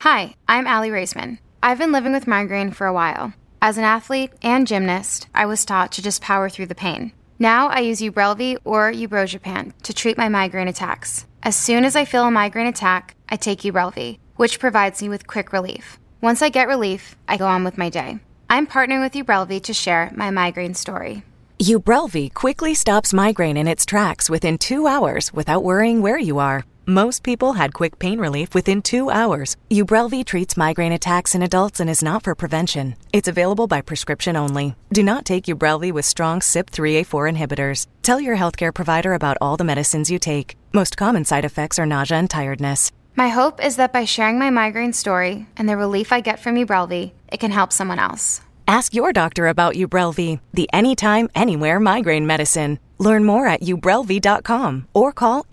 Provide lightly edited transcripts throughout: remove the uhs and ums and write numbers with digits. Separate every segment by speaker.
Speaker 1: Hi, I'm Allie Raisman. I've been living with migraine for a while. As an athlete and gymnast, I was taught to just power through the pain. Now I use Ubrelvy or Ubrogepant to treat my migraine attacks. As soon as I feel a migraine attack, I take Ubrelvy, which provides me with quick relief. Once I get relief, I go on with my day. I'm partnering with Ubrelvy to share my migraine story.
Speaker 2: Ubrelvy quickly stops migraine in its tracks within 2 hours without worrying where you are. Most people had quick pain relief within 2 hours. Ubrelvy treats migraine attacks in adults and is not for prevention. It's available by prescription only. Do not take Ubrelvy with strong CYP3A4 inhibitors. Tell your healthcare provider about all the medicines you take. Most common side effects are nausea and tiredness.
Speaker 1: My hope is that by sharing my migraine story and the relief I get from Ubrelvy, it can help someone else.
Speaker 2: Ask your doctor about Ubrelvy, the anytime, anywhere migraine medicine. Learn more at ubrelvy.com or call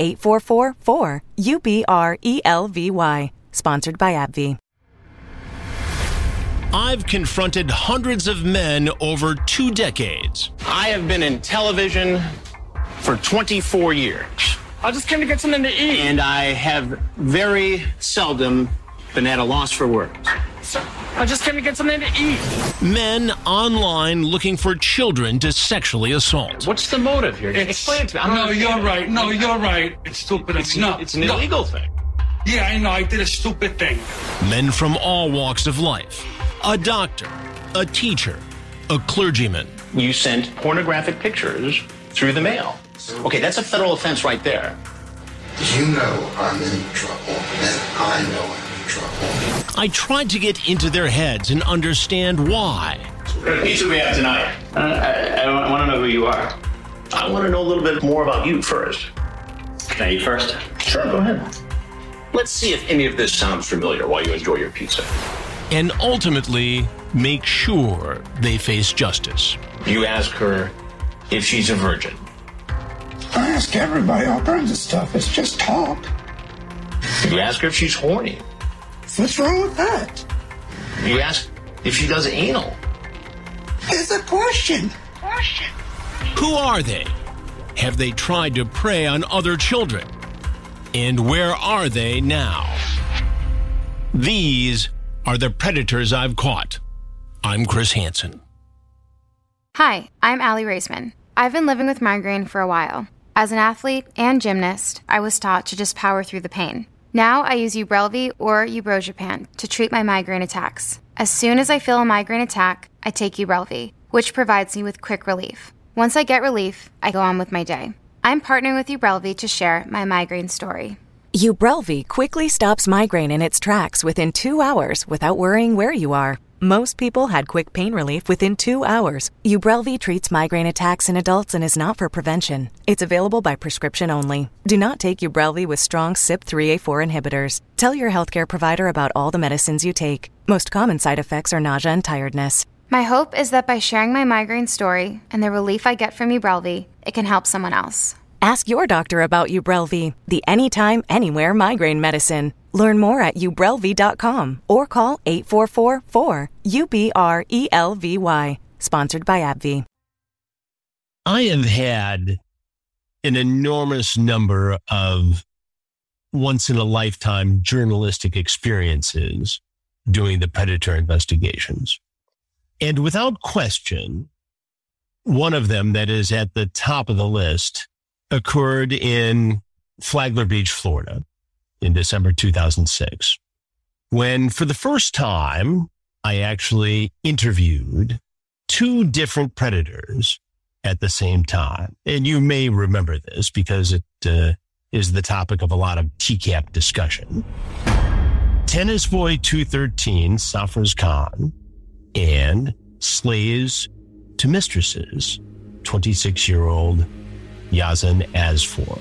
Speaker 2: 844-4-UBRELVY. Sponsored by AbbVie.
Speaker 3: I've confronted hundreds of men over 2 decades.
Speaker 4: I have been in television for 24 years.
Speaker 5: I just came to get something to eat.
Speaker 4: And I have very seldom been at a loss for words.
Speaker 5: I just came to get something to eat.
Speaker 3: Men online looking for children to sexually assault.
Speaker 4: What's the motive here? Explain it to me.
Speaker 5: You're right. No, you're right. It's stupid.
Speaker 4: It's an illegal thing.
Speaker 5: Yeah, I know. I did a stupid thing.
Speaker 3: Men from all walks of life. A doctor, a teacher, a clergyman.
Speaker 4: You sent pornographic pictures through the mail. Okay, that's a federal offense right there.
Speaker 6: You know I'm in trouble, and I know I'm in trouble.
Speaker 3: I tried to get into their heads and understand why.
Speaker 4: What kind of pizza we have tonight? I want to know who you are. I want to know a little bit more about you first. Can I eat first? Sure, go ahead. Let's see if any of this sounds familiar while you enjoy your pizza.
Speaker 3: And ultimately, make sure they face justice.
Speaker 4: You ask her if she's a virgin.
Speaker 6: I ask everybody all kinds of stuff. It's just talk.
Speaker 4: You ask her if she's horny.
Speaker 6: What's wrong with that?
Speaker 4: You ask if she does anal.
Speaker 6: It's a question.
Speaker 3: Who are they? Have they tried to prey on other children? And where are they now? These are the predators I've caught. I'm Chris Hansen.
Speaker 1: Hi, I'm Allie Raisman. I've been living with migraine for a while. As an athlete and gymnast, I was taught to just power through the pain. Now I use Ubrelvy or Ubrogepant to treat my migraine attacks. As soon as I feel a migraine attack, I take Ubrelvy, which provides me with quick relief. Once I get relief, I go on with my day. I'm partnering with Ubrelvy to share my migraine story.
Speaker 2: Ubrelvy quickly stops migraine in its tracks within 2 hours without worrying where you are. Most people had quick pain relief within 2 hours. Ubrelvy treats migraine attacks in adults and is not for prevention. It's available by prescription only. Do not take Ubrelvy with strong CYP3A4 inhibitors. Tell your healthcare provider about all the medicines you take. Most common side effects are nausea and tiredness.
Speaker 1: My hope is that by sharing my migraine story and the relief I get from Ubrelvy, it can help someone else.
Speaker 2: Ask your doctor about Ubrelvy, the anytime, anywhere migraine medicine. Learn more at ubrelvy.com or call 844-4-UBRELVY. Sponsored by AbbVie.
Speaker 3: I have had an enormous number of once-in-a-lifetime journalistic experiences doing the predator investigations. And without question, one of them that is at the top of the list occurred in Flagler Beach, Florida in December 2006, when for the first time, I actually interviewed 2 different predators at the same time. And you may remember this because it is the topic of a lot of TCAP discussion. Tennis Boy 213, Safraz Khan, and Slaves to Mistresses, 26-year-old Yazan Asfour.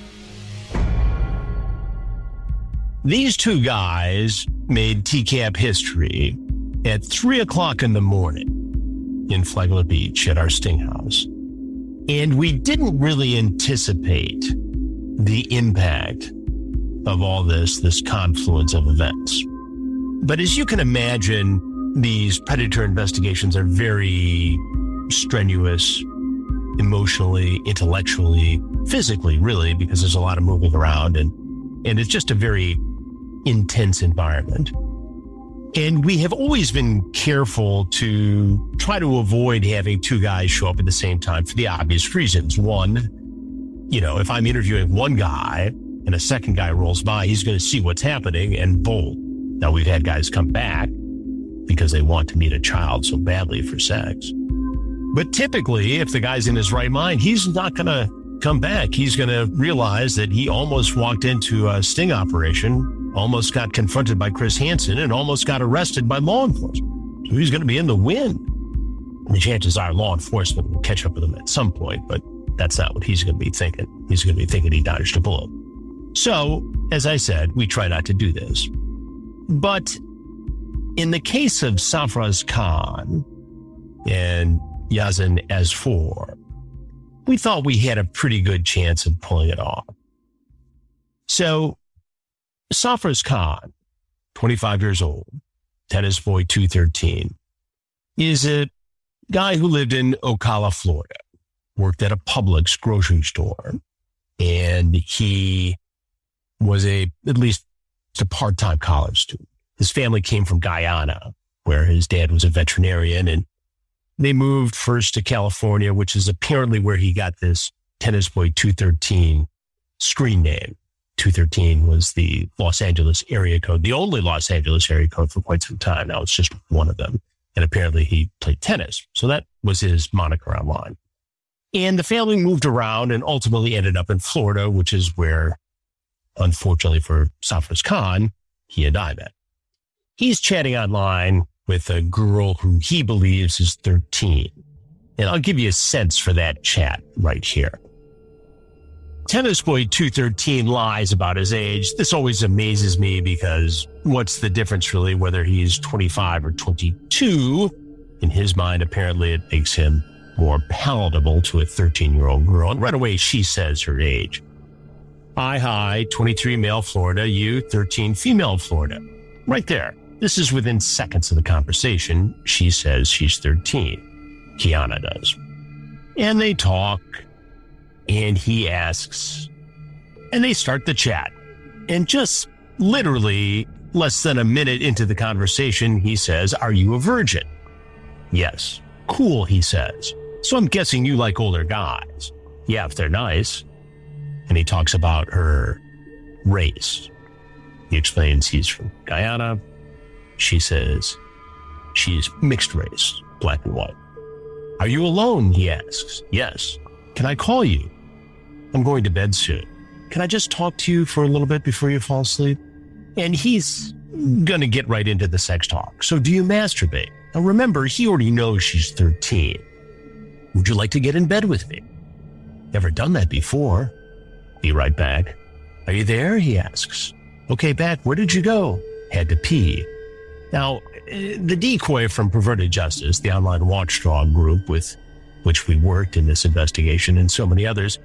Speaker 3: These 2 guys made TCAP history at 3 o'clock in the morning in Flagler Beach at our Sting House. And we didn't really anticipate the impact of all this confluence of events. But as you can imagine, these predator investigations are very strenuous, emotionally, intellectually, physically, really, because there's a lot of moving around and it's just a very intense environment. And we have always been careful to try to avoid having two guys show up at the same time for the obvious reasons. One, if I'm interviewing one guy and a second guy rolls by, he's going to see what's happening and bolt. Now, we've had guys come back because they want to meet a child so badly for sex. But typically, if the guy's in his right mind, he's not going to come back. He's going to realize that he almost walked into a sting operation, almost got confronted by Chris Hansen, and almost got arrested by law enforcement. So he's going to be in the wind. And the chances are law enforcement will catch up with him at some point, but that's not what he's going to be thinking. He's going to be thinking he dodged a bullet. So, as I said, we try not to do this. But in the case of Sarfraz Khan and Yazan Asfour, we thought we had a pretty good chance of pulling it off. So, Sarfraz Khan, 25 years old, tennis boy 213, is a guy who lived in Ocala, Florida, worked at a Publix grocery store, and he was at least a part-time college student. His family came from Guyana, where his dad was a veterinarian, and they moved first to California, which is apparently where he got this Tennis Boy 213 screen name. 213 was the Los Angeles area code, the only Los Angeles area code for quite some time. Now it's just one of them. And apparently he played tennis. So that was his moniker online. And the family moved around and ultimately ended up in Florida, which is where, unfortunately for Sarfraz Khan, he and I met. He's chatting online with a girl who he believes is 13. And I'll give you a sense for that chat right here. Tennis Boy 213 lies about his age. This always amazes me because what's the difference really whether he's 25 or 22? In his mind, apparently it makes him more palatable to a 13-year-old girl. And right away, she says her age. Hi, 23 male Florida, you 13 female Florida. Right there. This is within seconds of the conversation. She says she's 13. Kiana does. And they talk, and he asks, and they start the chat. And just literally less than a minute into the conversation, he says, "Are you a virgin?" "Yes." "Cool," he says. "So I'm guessing you like older guys." "Yeah, if they're nice." And he talks about her race. He explains he's from Guyana. She says she's mixed race, black and white. "Are you alone?" he asks. "Yes." "Can I call you?" "I'm going to bed soon. Can I just talk to you for a little bit before you fall asleep?" And he's going to get right into the sex talk. "So do you masturbate?" Now remember, he already knows she's 13. "Would you like to get in bed with me?" "Never done that before." Be right back. "Are you there?" he asks. "Okay, back. Where did you go?" "Had to pee." Now, the decoy from Perverted Justice, the online watchdog group with which we worked in this investigation and so many others,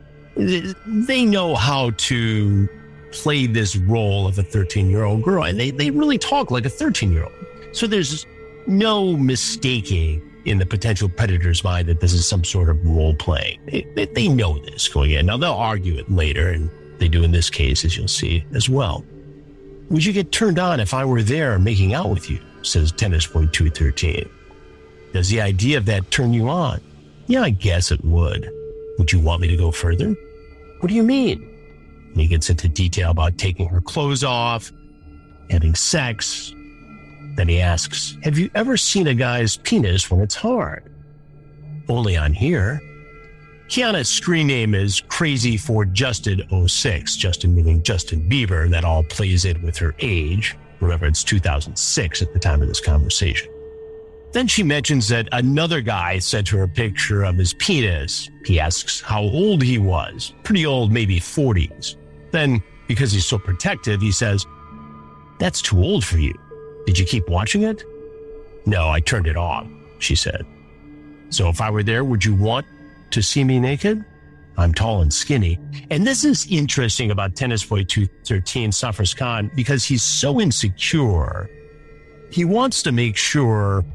Speaker 3: they know how to play this role of a 13-year-old girl, and they really talk like a 13-year-old. So there's no mistaking in the potential predator's mind that this is some sort of role playing. They know this going in. Now, they'll argue it later, and they do in this case, as you'll see as well. "Would you get turned on if I were there making out with you?" says Tennis Boy 213. "Does the idea of that turn you on?" "Yeah, I guess it would." "Would you want me to go further?" "What do you mean?" And he gets into detail about taking her clothes off, having sex. Then he asks, "Have you ever seen a guy's penis when it's hard?" "Only on here." Kiana's screen name is Crazy for Justin06, Justin meaning Justin Bieber, and that all plays in with her age. Remember, it's 2006 at the time of this conversation. Then she mentions that another guy sent her a picture of his penis. He asks how old he was. Pretty old, maybe 40s. Then, because he's so protective, he says, "That's too old for you. Did you keep watching it?" "No, I turned it off," she said. "So if I were there, would you want to see me naked?" "I'm tall and skinny." And this is interesting about Tennis Boy 213, Sarfraz Khan, because he's so insecure. He wants to make sure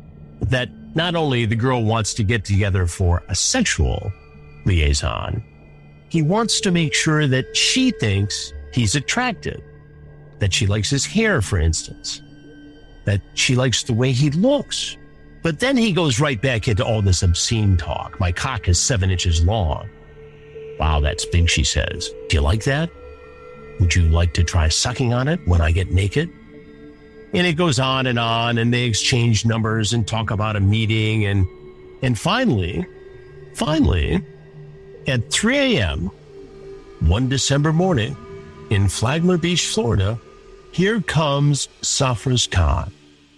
Speaker 3: that not only the girl wants to get together for a sexual liaison, he wants to make sure that she thinks he's attractive, that she likes his hair, for instance. that she likes the way he looks. But then he goes right back into all this obscene talk. My cock is 7 inches long. Wow, that's big, she says. Do you like that? Would you like to try sucking on it when I get naked? And it goes on, and they exchange numbers and talk about a meeting. And finally, at 3 a.m., one December morning in Flagler Beach, Florida, here comes Safraz Khan.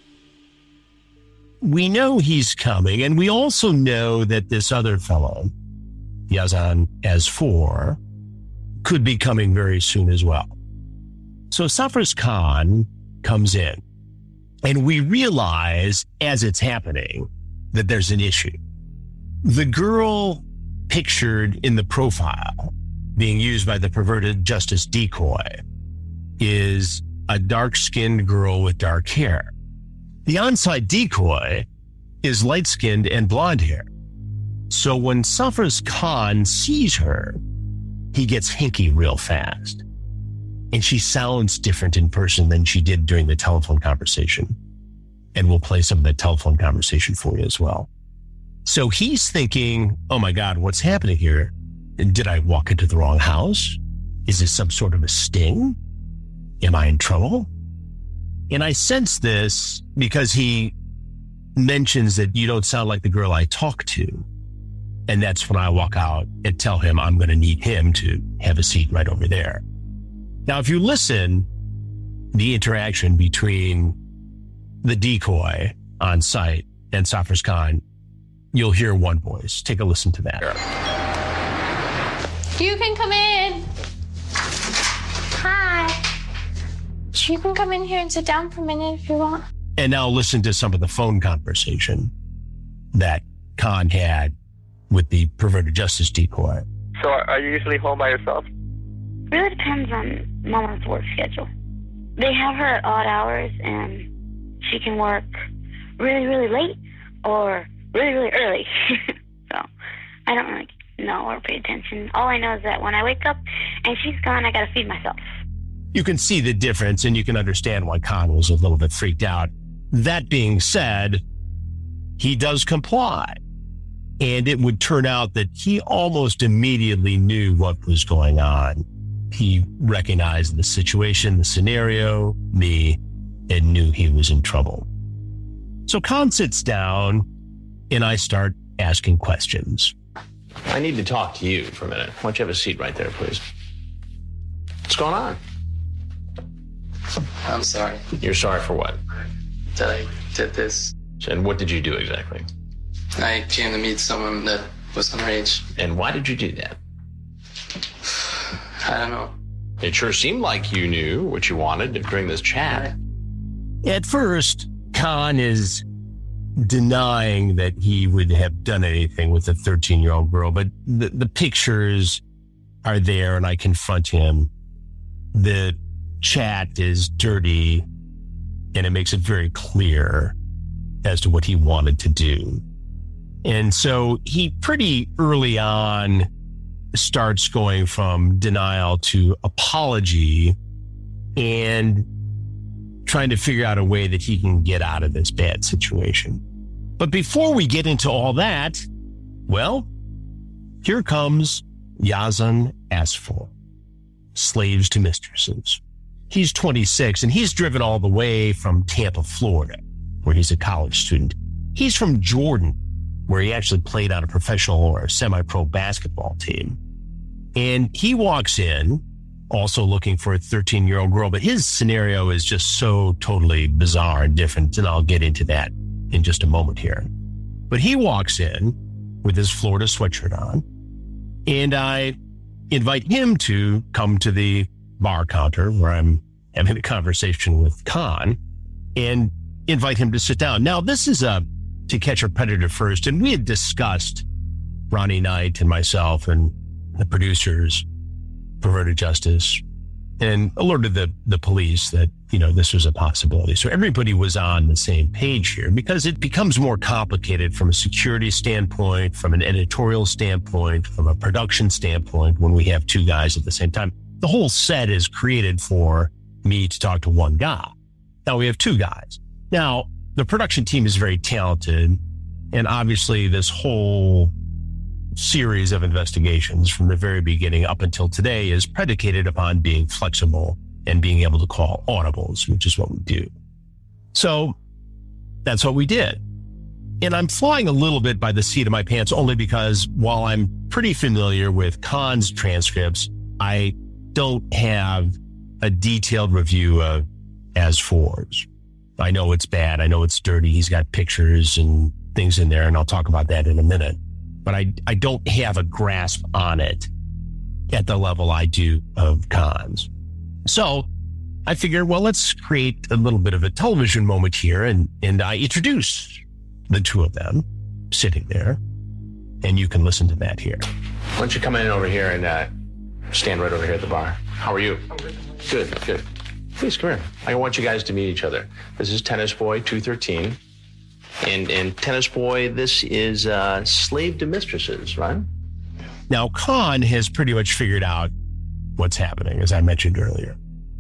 Speaker 3: We know he's coming, and we also know that this other fellow, Yazan Asfour, could be coming very soon as well. So Safraz Khan comes in, and we realize as it's happening that there's an issue. The girl pictured in the profile being used by the perverted justice decoy is a dark-skinned girl with dark hair. The on-site decoy is light-skinned and blonde hair. So when Safraz Khan sees her, he gets hinky real fast. And she sounds different in person than she did during the telephone conversation. And we'll play some of that telephone conversation for you as well. So he's thinking, oh my God, what's happening here? Did I walk into the wrong house? Is this some sort of a sting? Am I in trouble? And I sense this because he mentions that you don't sound like the girl I talk to. And that's when I walk out and tell him I'm going to need him to have a seat right over there. Now, if you listen, the interaction between the decoy on site and Safraz Khan, you'll hear one voice. Take a listen to that.
Speaker 7: You can come in. Hi. You can come in here and sit down for a minute if you want.
Speaker 3: And now listen to some of the phone conversation that Khan had with the perverted justice decoy.
Speaker 8: So are you usually home by yourself?
Speaker 9: Really depends on Mama's work schedule. They have her at odd hours, and she can work really, really late or really, really early. So I don't really know or pay attention. All I know is that when I wake up and she's gone, I got to feed myself.
Speaker 3: You can see the difference, and you can understand why Khan was a little bit freaked out. That being said, he does comply. And it would turn out that he almost immediately knew what was going on. He recognized the situation, the scenario, me, and knew he was in trouble. So Khan sits down, and I start asking questions.
Speaker 4: I need to talk to you for a minute. Why don't you have a seat right there, please? What's going on?
Speaker 10: I'm sorry.
Speaker 4: You're sorry for what?
Speaker 10: That I did this.
Speaker 4: And what did you do exactly?
Speaker 10: I came to meet someone that was underage.
Speaker 4: And why did you do that?
Speaker 10: I don't know.
Speaker 4: It sure seemed like you knew what you wanted during this chat.
Speaker 3: At first, Khan is denying that he would have done anything with a 13-year-old girl, but the pictures are there, and I confront him. The chat is dirty, and it makes it very clear as to what he wanted to do. And so he pretty early on starts going from denial to apology and trying to figure out a way that he can get out of this bad situation. But before we get into all that, well, here comes Yazan Asfour, Slaves to Mistresses. He's 26, and he's driven all the way from Tampa, Florida, where he's a college student. He's from Jordan, where he actually played on a professional or semi-pro basketball team. And he walks in also looking for a 13-year-old girl, but his scenario is just so totally bizarre and different, and I'll get into that in just a moment here. But he walks in with his Florida sweatshirt on, and I invite him to come to the bar counter where I'm having a conversation with Khan and invite him to sit down. Now, this is a To Catch a Predator First, and we had discussed, Ronnie Knight and myself and the producers, Perverted Justice, and alerted the police that, this was a possibility. So everybody was on the same page here, because it becomes more complicated from a security standpoint, from an editorial standpoint, from a production standpoint, when we have two guys at the same time. The whole set is created for me to talk to one guy. Now we have two guys. Now, the production team is very talented, and obviously this whole series of investigations from the very beginning up until today is predicated upon being flexible and being able to call audibles, which is what we do. So that's what we did. And I'm flying a little bit by the seat of my pants only because while I'm pretty familiar with Kahn's transcripts, I don't have a detailed review of As4's. I know it's bad. I know it's dirty. He's got pictures and things in there, and I'll talk about that in a minute. But I don't have a grasp on it at the level I do of Kahn's. So I figured, well, let's create a little bit of a television moment here. And I introduce the two of them sitting there, and you can listen to that here.
Speaker 4: Why don't you come in over here and stand right over here at the bar? How are you? Good. Please come here. I want you guys to meet each other. This is Tennis Boy 213. And Tennis Boy, this is Slave to Mistresses, right?
Speaker 3: Now, Kahn has pretty much figured out what's happening, as I mentioned earlier.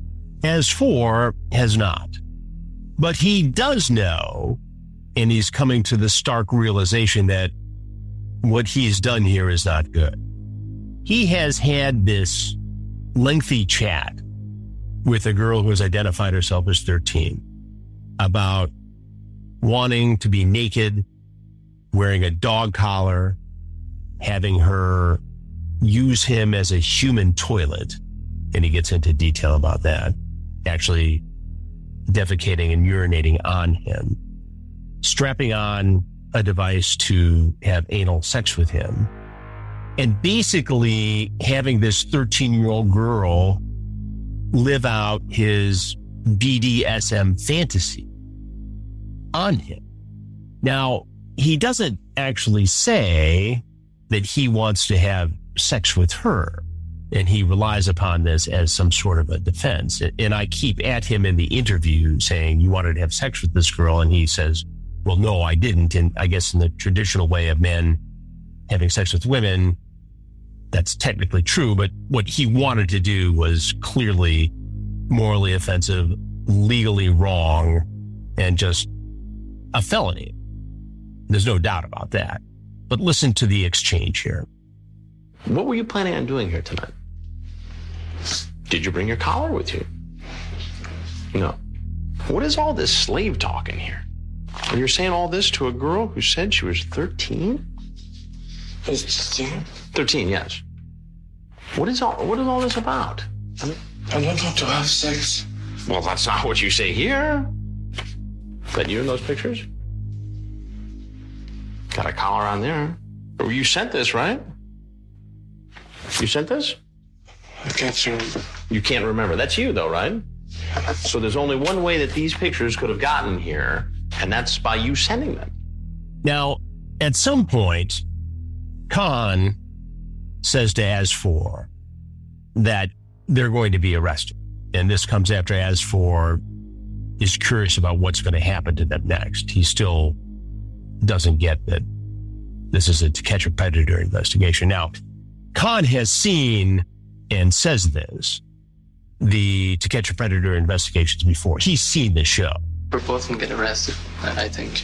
Speaker 3: As4 has not. But he does know, and he's coming to the stark realization that what he's done here is not good. He has had this lengthy chat with a girl who has identified herself as 13 about wanting to be naked, wearing a dog collar, having her use him as a human toilet. And he gets into detail about that. Actually defecating and urinating on him, strapping on a device to have anal sex with him, and basically having this 13-year-old girl live out his BDSM fantasy on him. Now, he doesn't actually say that he wants to have sex with her, and he relies upon this as some sort of a defense. And I keep at him in the interview saying, you wanted to have sex with this girl? And he says, well, no, I didn't. And I guess in the traditional way of men having sex with women, that's technically true. But what he wanted to do was clearly morally offensive, legally wrong, and just a felony. There's no doubt about that. But listen to the exchange here.
Speaker 4: What were you planning on doing here tonight? Did you bring your collar with you? No. What is all this slave talk in here? And you're saying all this to a girl who said she was 13? 13, yes. What is all this about?
Speaker 6: I don't want to have sex.
Speaker 4: Well, that's not what you say here. Is that you in those pictures? Got a collar on there. You sent this, right? You sent this?
Speaker 6: I can't remember.
Speaker 4: You can't remember. That's you, though, right? So there's only one way that these pictures could have gotten here, and that's by you sending them.
Speaker 3: Now, at some point, Kahn says to As4 that they're going to be arrested. And this comes after As4 is curious about what's going to happen to them next. He still doesn't get that this is a To Catch a Predator investigation. Now, Kahn has seen and says this, the To Catch a Predator investigations before. He's seen the show.
Speaker 10: We're both going to get arrested, I think.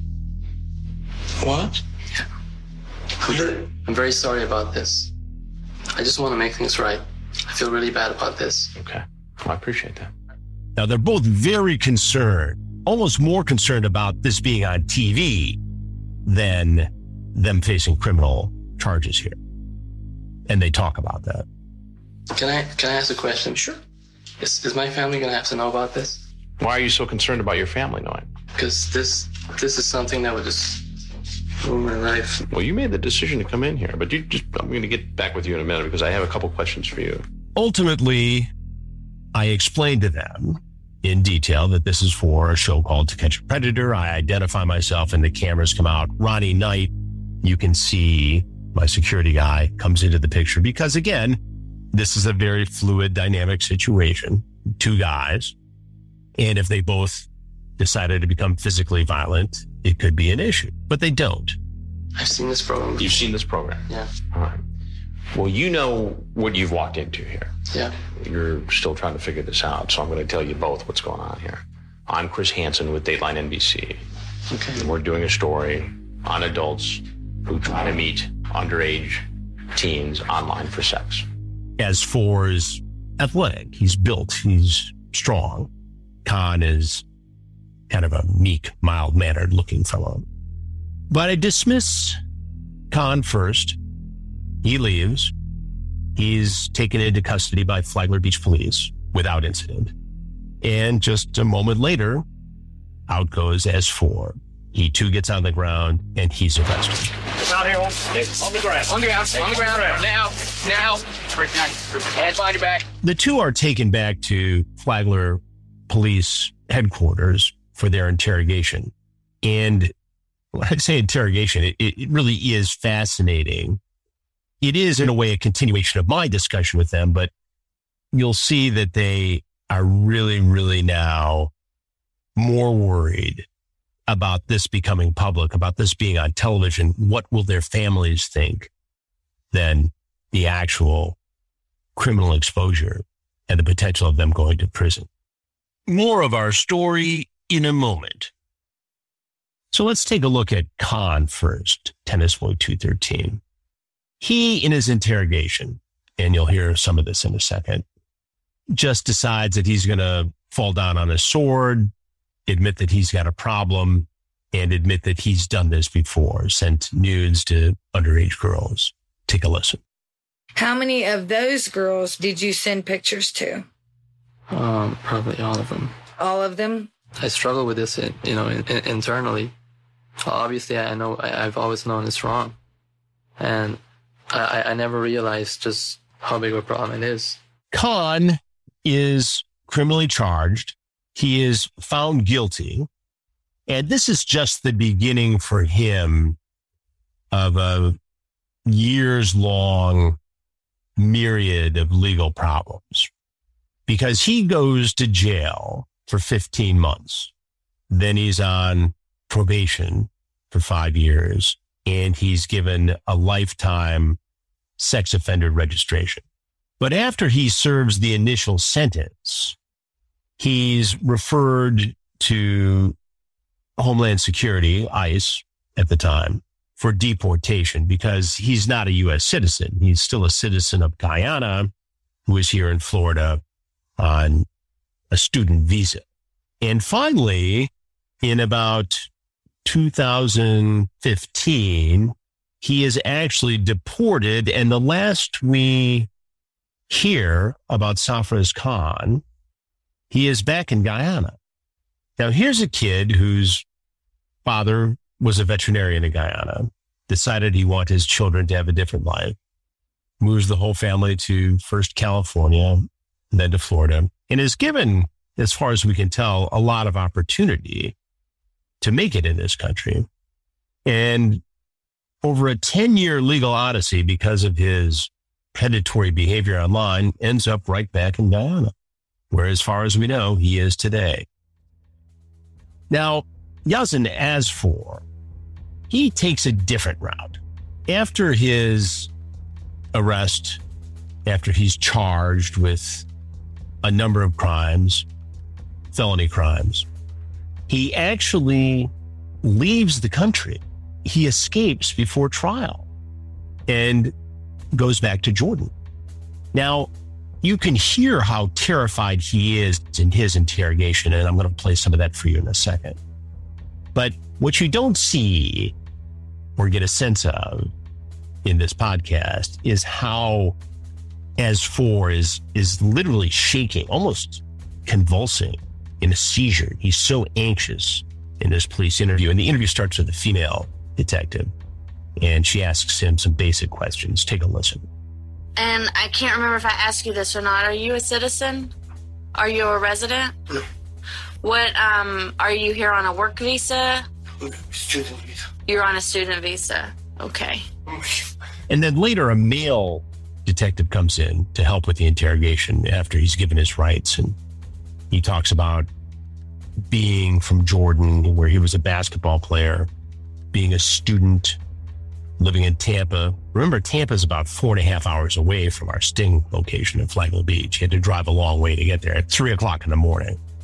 Speaker 6: What?
Speaker 10: Yeah. I'm very sorry about this. I just want to make things right. I feel really bad about this.
Speaker 4: Okay. Well, I appreciate that.
Speaker 3: Now, they're both very concerned, almost more concerned about this being on TV than them facing criminal charges here. And they talk about that.
Speaker 10: Can I ask a question? Sure. Is my family going to have to know about this?
Speaker 4: Why are you so concerned about your family knowing?
Speaker 10: Because this is something that would just ruin my life.
Speaker 4: Well, you made the decision to come in here, but I'm going to get back with you in a minute because I have a couple questions for you.
Speaker 3: Ultimately, I explained to them in detail that this is for a show called To Catch a Predator. I identify myself and the cameras come out. Ronnie Knight, you can see my security guy, comes into the picture because, again, this is a very fluid, dynamic situation. Two guys. And if they both decided to become physically violent, it could be an issue. But they don't.
Speaker 10: I've seen this program.
Speaker 4: You've seen this program?
Speaker 10: Yeah.
Speaker 4: All right. Well, you know what you've walked into here.
Speaker 10: Yeah.
Speaker 4: You're still trying to figure this out, so I'm going to tell you both what's going on here. I'm Chris Hansen with Dateline NBC.
Speaker 10: Okay.
Speaker 4: And we're doing a story on adults who try to meet underage teens online for sex.
Speaker 3: As for is athletic, he's built, he's strong. Khan is kind of a meek, mild-mannered looking fellow. But I dismiss Khan first. He leaves. He's taken into custody by Flagler Beach police without incident. And just a moment later, out goes S4. He too gets on the ground and he's arrested.
Speaker 5: Out here, on the ground. On the ground. Now. Hands behind your back.
Speaker 3: The two are taken back to Flagler Police headquarters for their interrogation. And when I say interrogation, it really is fascinating. It is, in a way, a continuation of my discussion with them, but you'll see that they are really, really now more worried about this becoming public, about this being on television. What will their families think than the actual criminal exposure and the potential of them going to prison? More of our story in a moment. So let's take a look at Khan first, Tennis Boy 213. He, in his interrogation, and you'll hear some of this in a second, just decides that he's going to fall down on his sword, admit that he's got a problem, and admit that he's done this before, sent nudes to underage girls. Take a listen.
Speaker 11: How many of those girls did you send pictures to?
Speaker 10: Probably all of them.
Speaker 11: All of them?
Speaker 10: I struggle with this, internally. Obviously, I know I've always known it's wrong. And I never realized just how big of a problem it is.
Speaker 3: Khan is criminally charged. He is found guilty. And this is just the beginning for him of a years-long myriad of legal problems. Because he goes to jail for 15 months. Then he's on probation for 5 years. And he's given a lifetime sex offender registration. But after he serves the initial sentence, he's referred to Homeland Security, ICE at the time, for deportation because he's not a U.S. citizen. He's still a citizen of Guyana who is here in Florida on a student visa. And finally, in about 2015, he is actually deported. And the last we hear about Sarfraz Khan, he is back in Guyana. Now, here's a kid whose father was a veterinarian in Guyana, decided he wanted his children to have a different life, moves the whole family to first California, then to Florida, and is given, as far as we can tell, a lot of opportunity to make it in this country. And over a 10-year legal odyssey because of his predatory behavior online, ends up right back in Guyana, where, as far as we know, he is today. Now, Yazan Asfour, he takes a different route. After his arrest, after he's charged with a number of crimes, felony crimes, he actually leaves the country. He escapes before trial and goes back to Jordan. Now, you can hear how terrified he is in his interrogation, and I'm going to play some of that for you in a second. But what you don't see or get a sense of in this podcast is how Asfour is literally shaking, almost convulsing in a seizure. He's so anxious in this police interview. And the interview starts with a female detective, and she asks him some basic questions. Take a listen.
Speaker 12: And I can't remember if I asked you this or not. Are you a citizen? Are you a resident?
Speaker 6: No.
Speaker 12: What, are you here on a work visa?
Speaker 6: Student visa.
Speaker 12: You're on a student visa. Okay.
Speaker 3: And then later, a male detective comes in to help with the interrogation after he's given his rights. And he talks about being from Jordan, where he was a basketball player, being a student, living in Tampa. Remember, Tampa is about 4.5 hours away from our sting location in Flagler Beach. He had to drive a long way to get there at 3 o'clock in the morning.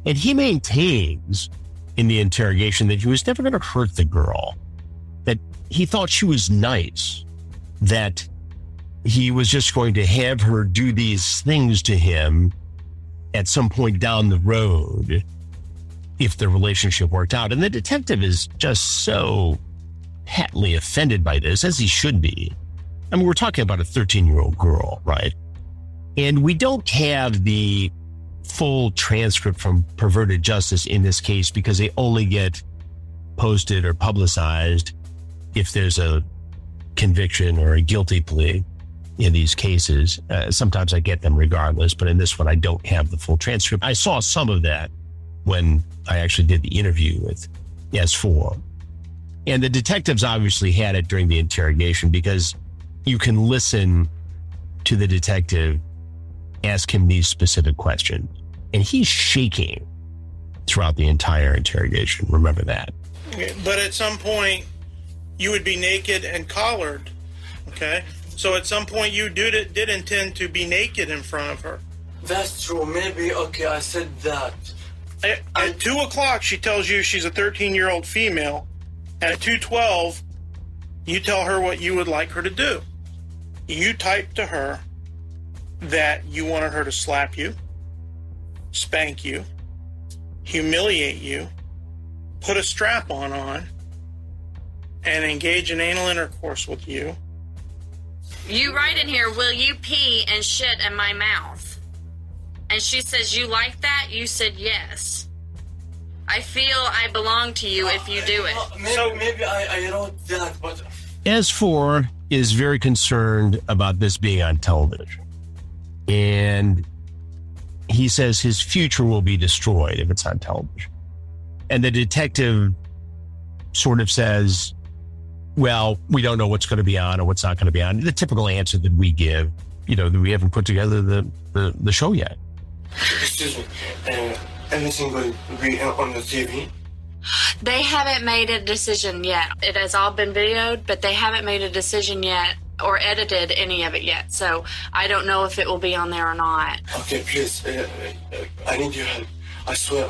Speaker 3: And he maintains in the interrogation that he was never going to hurt the girl, that he thought she was nice, that he was just going to have her do these things to him at some point down the road if the relationship worked out. And the detective is just so patently offended by this, as he should be. I mean, we're talking about a 13-year-old girl, right? And we don't have the full transcript from Perverted Justice in this case because they only get posted or publicized if there's a conviction or a guilty plea in these cases. Sometimes I get them regardless, but in this one, I don't have the full transcript. I saw some of that when I actually did the interview with S4. And the detectives obviously had it during the interrogation because you can listen to the detective ask him these specific questions. And he's shaking throughout the entire interrogation. Remember that.
Speaker 13: But at some point, you would be naked and collared, okay? So at some point, you did intend to be naked in front of her.
Speaker 10: That's true. Maybe, okay, I said that.
Speaker 13: At 2 o'clock, she tells you she's a 13-year-old female. And at 2:12, you tell her what you would like her to do. You type to her that you wanted her to slap you, spank you, humiliate you, put a strap-on on, and engage in anal intercourse with you.
Speaker 12: You write in here, will you pee and shit in my mouth? And she says, you like that? You said yes. I feel I belong to you if you do it.
Speaker 10: Maybe I wrote that, but...
Speaker 3: S4 is very concerned about this being on television. And he says his future will be destroyed if it's on television. And the detective sort of says, well, we don't know what's going to be on or what's not going to be on. The typical answer that we give, that we haven't put together the show yet.
Speaker 10: Excuse me. Anything will be on the TV?
Speaker 12: They haven't made a decision yet. It has all been videoed, but they haven't made a decision yet or edited any of it yet. So I don't know if it will be on there or not.
Speaker 10: Okay, please. I need your help. I swear.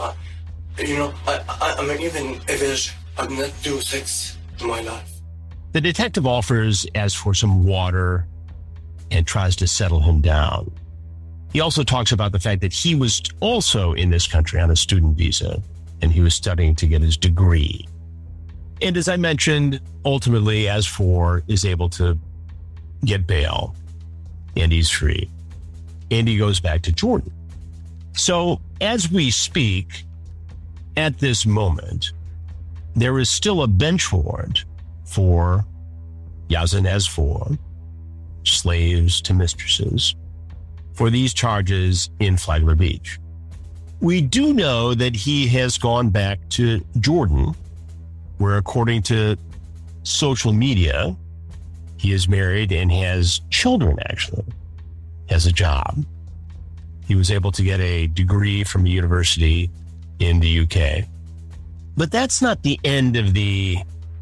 Speaker 10: I'm even a virgin. I've not do sex in my life.
Speaker 3: The detective offers S4 some water and tries to settle him down. He also talks about the fact that he was also in this country on a student visa, and he was studying to get his degree. And as I mentioned, ultimately, S4 is able to get bail, and he's free. And he goes back to Jordan. So as we speak, at this moment, there is still a bench warrant for Yazan S4, slaves to mistresses, for these charges in Flagler Beach. We do know that he has gone back to Jordan, where according to social media, he is married and has children, actually, has a job. He was able to get a degree from a university in the UK. But that's not the end of the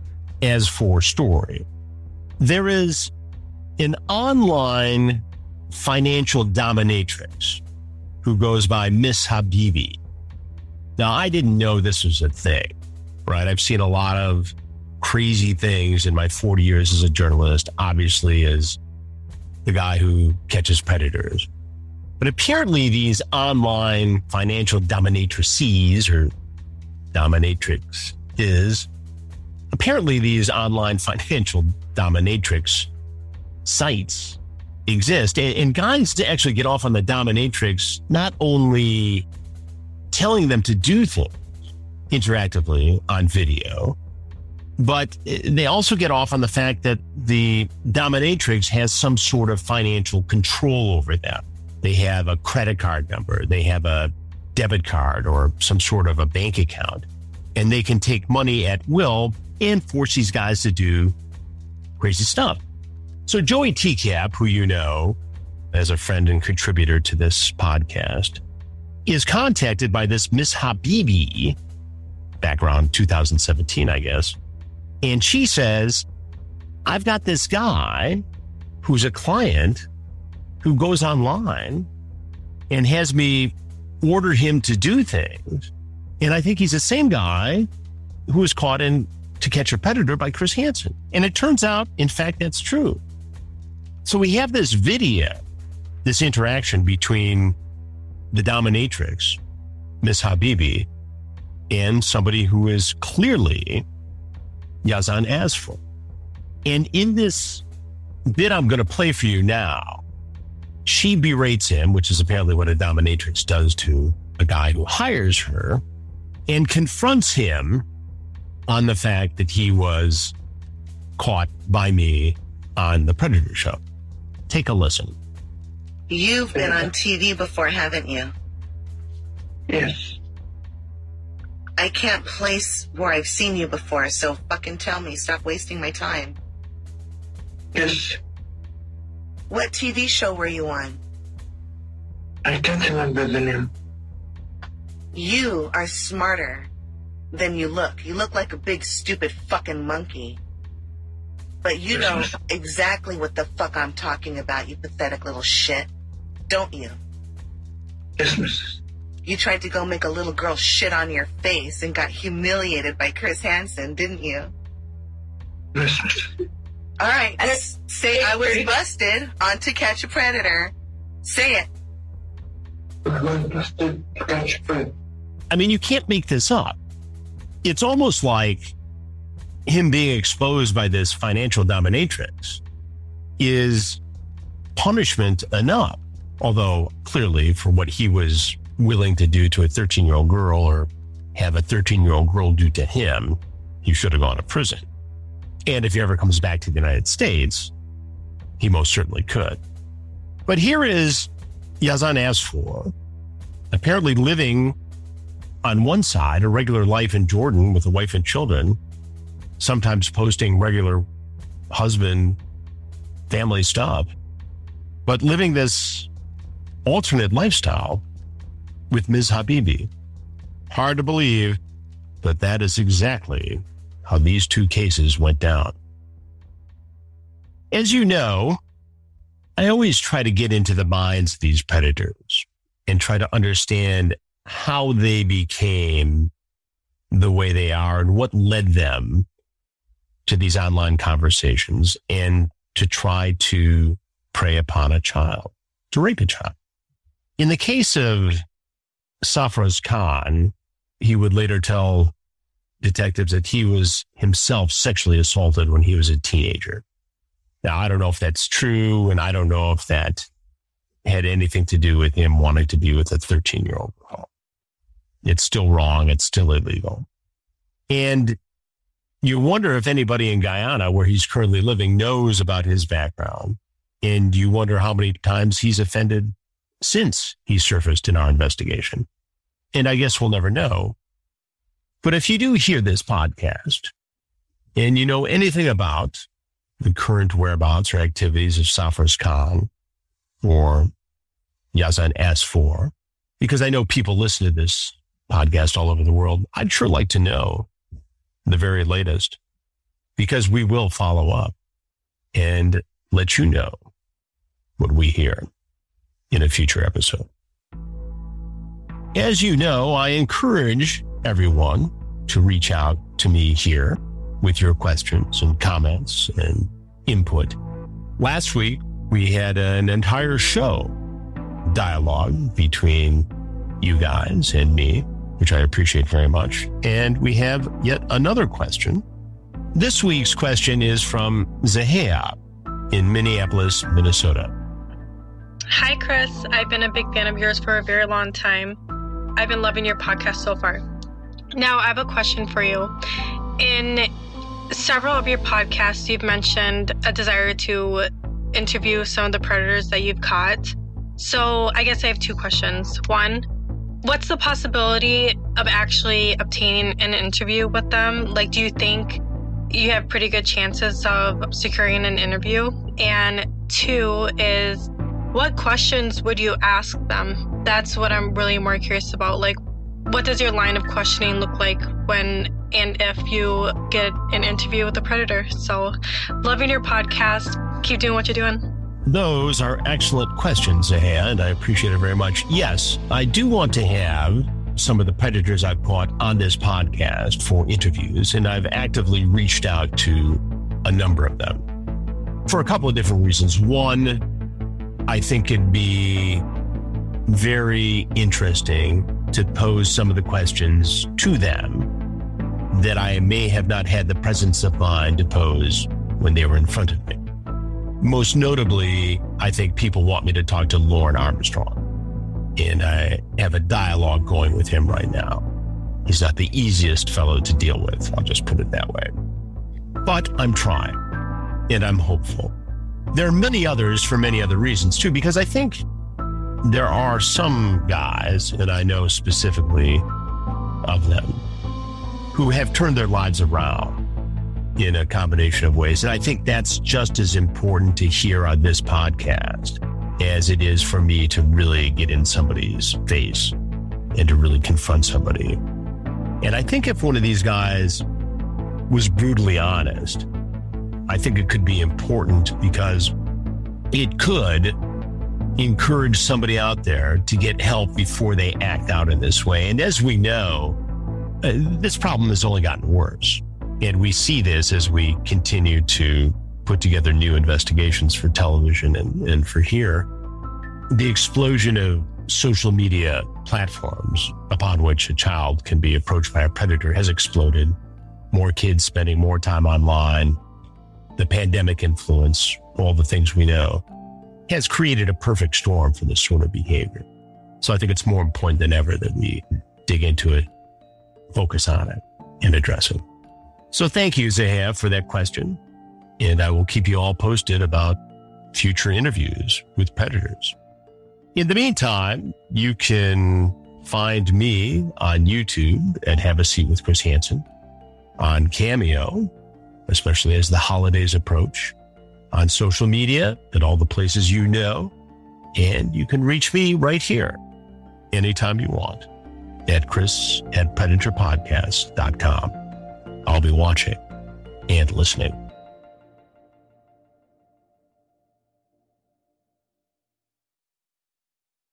Speaker 3: S4 story. There is an online financial dominatrix who goes by Miss Habibi. Now, I didn't know this was a thing, right? I've seen a lot of crazy things in my 40 years as a journalist, obviously as the guy who catches predators. But apparently these online financial dominatrices or dominatrix apparently these online financial dominatrix sites exist. And guys to actually get off on the dominatrix, not only telling them to do things interactively on video, but they also get off on the fact that the dominatrix has some sort of financial control over them. They have a credit card number, they have a debit card or some sort of a bank account, and they can take money at will and force these guys to do crazy stuff. So Joey TCAP, who you know as a friend and contributor to this podcast, is contacted by this Miss Habibi back around 2017, I guess. And she says, I've got this guy who's a client who goes online and has me order him to do things. And I think he's the same guy who was caught in To Catch a Predator by Chris Hansen. And it turns out, in fact, that's true. So we have this video, this interaction between the dominatrix, Miss Habibi, and somebody who is clearly Yazan Asfour. And in this bit I'm going to play for you now, she berates him, which is apparently what a dominatrix does to a guy who hires her, and confronts him on the fact that he was caught by me on the Predator show. Take a listen.
Speaker 14: You've been on TV before, haven't you?
Speaker 6: Yes.
Speaker 14: I can't place where I've seen you before, so fucking tell me. Stop wasting my time.
Speaker 6: Yes.
Speaker 14: What TV show were you on?
Speaker 6: I can't remember the name.
Speaker 14: You are smarter than you look. You look like a big, stupid fucking monkey. But you know exactly what the fuck I'm talking about, you pathetic little shit. Don't you?
Speaker 6: Yes, Mrs.
Speaker 14: You tried to go make a little girl shit on your face and got humiliated by Chris Hansen, didn't you?
Speaker 6: Yes, Mrs.
Speaker 14: All right, just say I was busted on To Catch a Predator. Say it.
Speaker 6: I was busted to catch a predator.
Speaker 3: I mean, you can't make this up. It's almost like him being exposed by this financial dominatrix is punishment enough. Although clearly for what he was willing to do to a 13-year-old girl or have a 13-year-old girl do to him, he should have gone to prison. And if he ever comes back to the United States, he most certainly could. But here is Yazan Asfour, apparently living on one side, a regular life in Jordan with a wife and children, sometimes posting regular husband, family stuff, but living this alternate lifestyle with Ms. Habibi. Hard to believe, but that is exactly how these two cases went down. As you know, I always try to get into the minds of these predators and try to understand how they became the way they are and what led them to these online conversations and to try to prey upon a child, to rape a child. In the case of Sarfraz Khan, he would later tell detectives that he was himself sexually assaulted when he was a teenager. Now, I don't know if that's true, and I don't know if that had anything to do with him wanting to be with a 13-year-old girl. It's still wrong. It's still illegal. And you wonder if anybody in Guyana, where he's currently living, knows about his background. And you wonder how many times he's offended since he surfaced in our investigation. And I guess we'll never know. But if you do hear this podcast and you know anything about the current whereabouts or activities of Sarfraz Khan or Yazan Asfour, because I know people listen to this podcast all over the world, I'd sure like to know the very latest, because we will follow up and let you know what we hear in a future episode. As you know, I encourage everyone to reach out to me here with your questions and comments and input. Last week, we had an entire show dialogue between you guys and me, which I appreciate very much. And we have yet another question. This week's question is from Zahea in Minneapolis, Minnesota.
Speaker 15: Hi, Chris. I've been a big fan of yours for a very long time. I've been loving your podcast so far. Now, I have a question for you. In several of your podcasts, you've mentioned a desire to interview some of the predators that you've caught. So I guess I have two questions. One, what's the possibility of actually obtaining an interview with them? Like, do you think you have pretty good chances of securing an interview? And two is, what questions would you ask them? That's what I'm really more curious about. Like, what does your line of questioning look like when and if you get an interview with a predator? So, loving your podcast. Keep doing what you're doing.
Speaker 3: Those are excellent questions, and I appreciate it very much. Yes, I do want to have some of the predators I've caught on this podcast for interviews, and I've actively reached out to a number of them for a couple of different reasons. One, I think it'd be very interesting to pose some of the questions to them that I may have not had the presence of mind to pose when they were in front of me. Most notably, I think people want me to talk to Lauren Armstrong, and I have a dialogue going with him right now. He's not the easiest fellow to deal with, I'll just put it that way. But I'm trying, and I'm hopeful. There are many others for many other reasons, too, because I think there are some guys, and I know specifically of them, who have turned their lives around in a combination of ways. And I think that's just as important to hear on this podcast as it is for me to really get in somebody's face and to really confront somebody. And I think if one of these guys was brutally honest, I think it could be important because it could encourage somebody out there to get help before they act out in this way. And as we know, this problem has only gotten worse. And we see this as we continue to put together new investigations for television and for here. The explosion of social media platforms upon which a child can be approached by a predator has exploded. More kids spending more time online, the pandemic influence, all the things we know, has created a perfect storm for this sort of behavior. So I think it's more important than ever that we dig into it, focus on it, and address it. So thank you, Zahab, for that question. And I will keep you all posted about future interviews with predators. In the meantime, you can find me on YouTube at Have a Seat with Chris Hansen, on Cameo, especially as the holidays approach, on social media at all the places you know, and you can reach me right here anytime you want at Chris@PredatorPodcast.com. I'll be watching and listening.